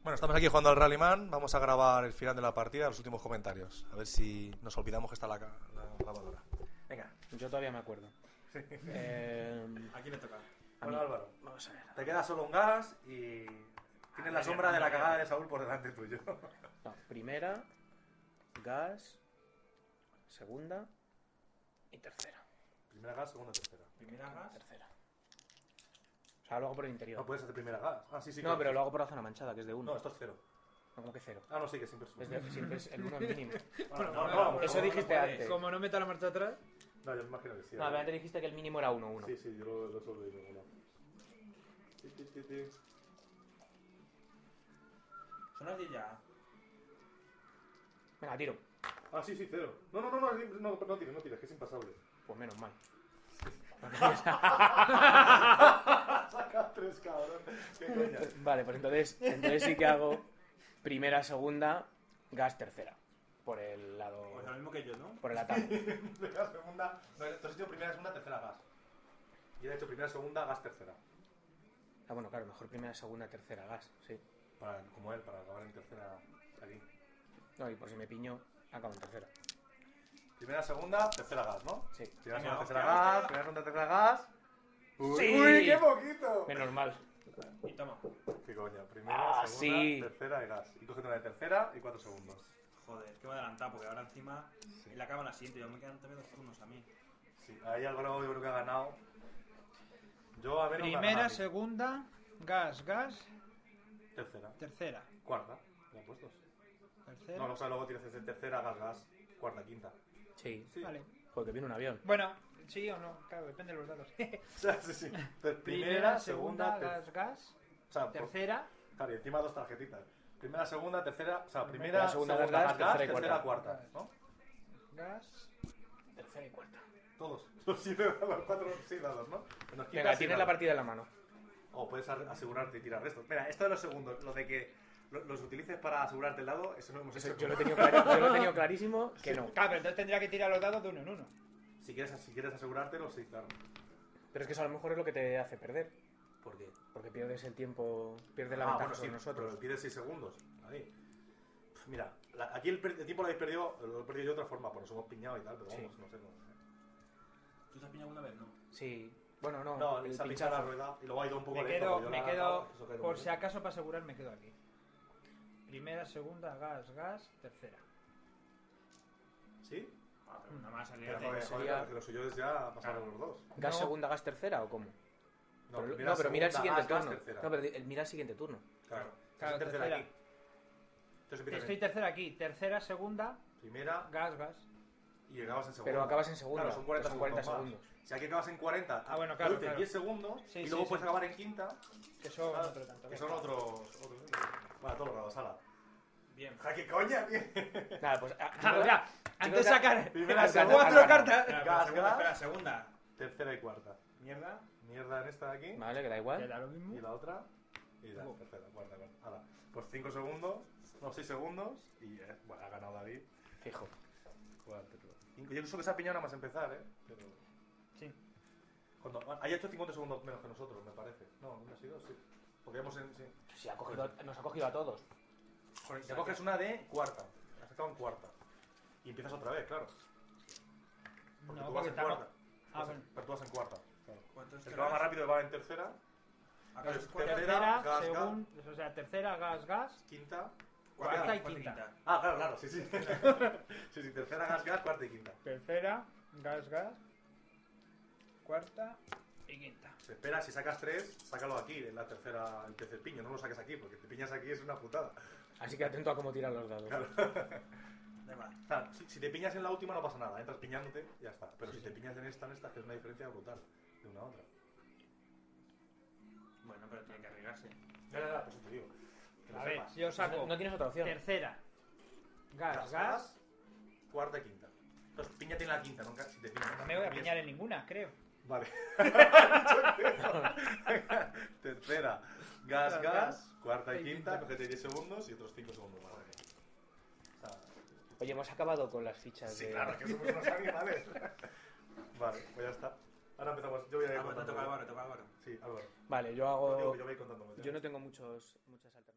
Bueno, estamos aquí jugando al Rallyman. Vamos a grabar el final de la partida, los últimos comentarios. A ver si nos olvidamos que está la grabadora. Venga. Yo todavía me acuerdo. ¿A ¿A quién le toca? Bueno, Álvaro, Vamos a ver. te queda solo un gas y tienes la sombra de la cagada de Saúl por delante tuyo. No, primera, gas, segunda y tercera. Primera gas, segunda, tercera. Primera gas. Tercera. O sea, lo hago por el interior. No puedes hacer primera gas. Ah, sí, sí. No, claro. pero lo hago por la zona manchada, que es de 1. No, esto es cero. No, como que 0. Ah, no, sí, que siempre es Siempre es el 1 es mínimo. No, Eso dijiste antes. Como no meta la marcha atrás. No, yo me imagino que sí. No, antes dijiste que el mínimo era 1-1. Sí, sí, yo lo sobrevivo. Son las 10 ya. Venga, tiro. Ah, sí, cero. No tires, que es impasable. Pues menos mal. Saca 3, cabrón. Qué coña. Vale, pues entonces sí que hago primera, segunda, gas, tercera. Por el lado... Pues lo mismo que yo, ¿no? Por el ataque. Primera, segunda. No, tú has hecho primera, segunda, tercera gas. Y he hecho primera, segunda, gas, tercera. Ah, bueno, claro, mejor primera, segunda, tercera, gas, sí. Como él, para acabar en tercera aquí. No, y por si me piño, acabo en tercera. Primera, segunda, tercera gas, ¿no? Sí. Primera, Venga, segunda, tercera hostia, gas. hostia. Primera, segunda, tercera gas. Uy, Sí. ¡Uy, qué poquito! Menos mal. Y toma. Qué coña. Primera, Ah, segunda, sí. tercera y gas. Y cógete una de tercera y 4 segundos. Joder, que me he adelantado porque ahora encima él acaba la siguiente. Yo me quedan también 2 turnos a mí. Sí, ahí Álvaro yo creo que ha ganado. Yo a ver no me ha Primera, ganado. segunda, gas, Tercera. tercera. Cuarta. ¿Ya puestos? Tercera. No, o sea, luego tienes tercera, gas, cuarta, quinta. Sí. Sí. Vale. Joder, que viene un avión. Bueno, sí o no, claro, depende de los datos. O sea, sí. Entonces, Primera, segunda, gas, O sea, tercera. claro, y encima 2 tarjetitas. Primera, segunda, tercera. O sea, primera, segunda, segunda, gas, gas, tercera y tercera, cuarta. cuarta. ¿No? Gas. Tercera y cuarta. Todos. Los 7 dados, 4, 6 dados, ¿no? Menos quinta, Venga, seis tienes la dados. partida en la mano. O puedes asegurarte y tirar restos. Mira, esto de los segundos, lo de que los utilices para asegurarte el dado, eso no lo hemos hecho. Yo lo he tenido clarísimo que no. Claro, pero entonces tendría que tirar los dados de uno en uno. Si quieres asegurártelo, sí, claro. Pero es que eso a lo mejor es lo que te hace perder. ¿Por qué? Porque pierdes el tiempo, pierdes la ventaja sobre nosotros. Pero pides 6 segundos. Ahí. Mira, aquí el tiempo lo habéis perdido, lo he perdido de otra forma, pues nos hemos piñado y tal, pero vamos, Sí. no sé. ¿Tú te has piñado alguna vez, no? Sí. Bueno, no. No, el se ha pinchado la pinchazo. rueda y luego ha ido un poco Me lento, quedo, yo me la he quedo, agarrado, eso cae por un si poco. acaso para asegurar me quedo aquí. Primera, segunda, gas, tercera. ¿Sí? Ah, pero una más, Pero aliate. joder, sería- que lo suyo es ya pasar a los dos. ¿Gas No. segunda, gas tercera o cómo? No, pero, primera, no, pero mira el segunda, siguiente gas, turno. tercera. No, pero mira el siguiente turno. Claro, Claro, tercera tercera. aquí. Entonces empiezas Estoy en tercera aquí. Tercera, segunda, primera gas. y acabas en segunda. Pero acabas en segunda. Claro, son 40, son 40 segundos. segundos. Si aquí acabas en 40, Ah, bueno, claro, reduces claro. 10 segundos Sí, y sí, luego sí. puedes acabar en quinta, Que son Claro, otro tanto. que venga. son otros. Bueno, todos los grados, ala. Bien. Ja, ¿qué coña, tío? Nada, pues. Ah, o sea, antes de sacar Primera, Has segunda, cuatro ganado. cartas. Espera, Gas, segunda, gas. espera, segunda. tercera y cuarta. Mierda. Mierda en esta de aquí. Vale, que da Que igual. da lo Y mismo. la otra. Y la tercera, cuarta. Ala. Pues 5 segundos. No, 6 segundos. Y bueno, ha ganado David. Fijo. 4, 5. Yo uso que se ha piñado nada más empezar, Pero. Sí. Cuando haya hecho 50 segundos menos que nosotros, me parece. No, nunca ha sido, sí. Porque hemos en. Sí. Sí, nos ha cogido a todos. Joder, te coges una de cuarta. Has sacado en cuarta. Y empiezas otra vez, claro. Porque No, tú vas porque en estamos. cuarta. Ah, bueno. Pero tú vas en cuarta. Claro. ¿Cuántos El que va más rápido va en tercera. ¿Acaso es Tercera, cuarta? Tercera, gas, segunda. O sea, tercera, gas. Quinta. Cuarta y Cuarta quinta. Ah, claro, sí, sí. Sí, tercera, gas, cuarta y quinta. Tercera, gas. Cuarta y quinta. Se espera, si sacas 3, sácalo aquí, en la tercera, el tercer piño. No lo saques aquí, porque te piñas aquí es una putada. Así que atento a cómo tiran los dados. Claro. Da igual. O sea, si te piñas en la última no pasa nada, entras piñándote, ya está. Pero si te piñas en esta, que es una diferencia brutal de una a otra. Bueno, pero tiene que arriesgarse. Ya, pues te digo. Que lo A ver, sepas. yo saco No tienes otra opción. tercera, gas. Cuarta y quinta. Entonces, piñate en la quinta, nunca si te piñas. No me voy a piñar en ninguna, creo. Vale. Tercera, gas. Cuarta y quinta, cógete 10 segundos y otros 5 segundos más. O sea, Oye, hemos acabado con las fichas sí, de... claro, que somos unos animales. Vale, pues ya está. Ahora empezamos. Yo voy a ir Ah, pues te contando. toca Álvaro, te toca Álvaro. Sí, Álvaro. Vale, yo Yo hago... digo que yo voy contando. Yo no tengo muchas alternativas.